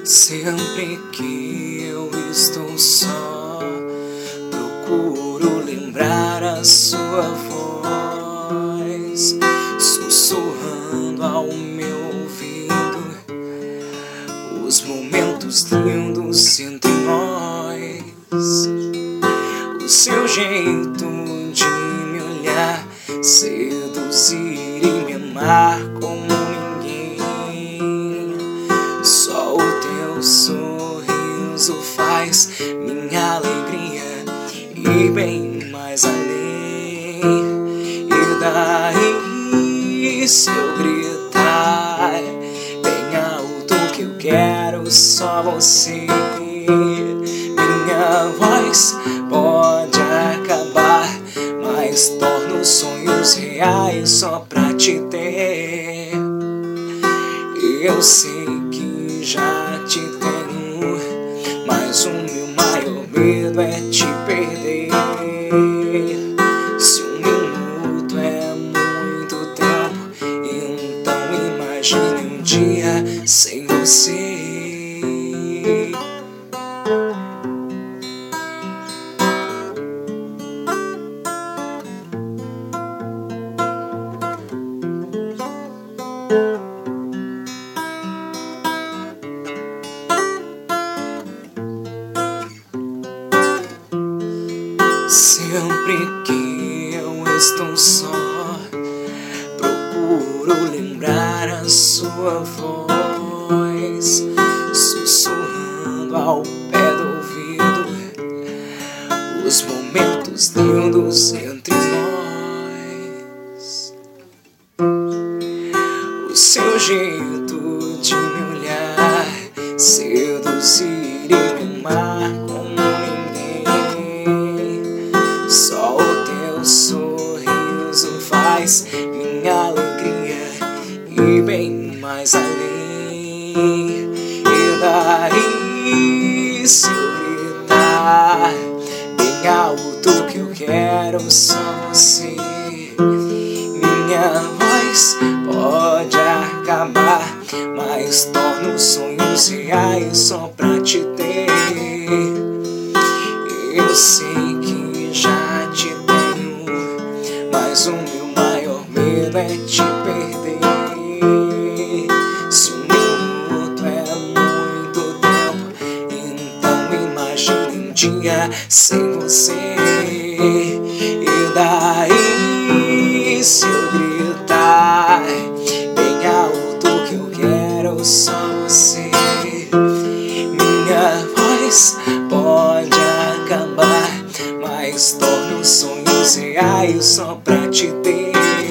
Sempre que eu estou só, procuro lembrar a sua voz, sussurrando ao meu ouvido os momentos lindos entre nós. O seu jeito de me olhar, seduzir e me amar como ninguém. Só o teu sorriso faz minha alegria ir bem mais além. E daí, se eu gritar bem alto que eu quero só você, minha voz pode acabar, mas torno sonhos reais só pra te ter. Eu sei que já te tenho, mas o meu maior medo é te perder. Se um minuto é muito tempo, então imagine um dia sem você. Sempre que eu estou só, procuro lembrar a sua voz, sussurrando ao pé do ouvido os momentos lindos entre nós. O seu jeito de me olhar, seduzir e me amar como só o teu sorriso faz minha alegria ir bem mais além. E daí, se eu gritar bem alto que eu quero só você, minha voz pode acabar, mas torno sonhos reais só pra te ter. Eu sei que já te tenho, mas o meu maior medo é te perder. Se um minuto é muito tempo, então imagine um dia sem você. E daí, se eu gritar bem alto que eu quero só você, minha voz pode acabar, mas torno sonhos reais só pra te ter.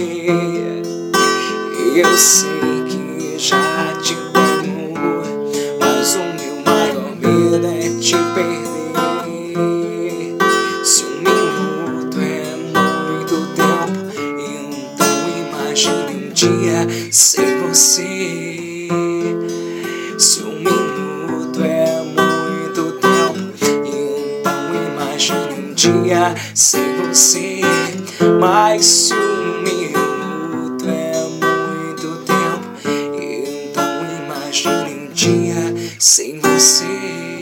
Eu sei que já te tenho, mas o meu maior medo é te perder. Se um minuto é muito tempo, então imagine um dia sem você. Se um minuto é muito tempo, então imagine um dia sem você. Mas se um minuto é muito tempo, então imagine um dia sem você.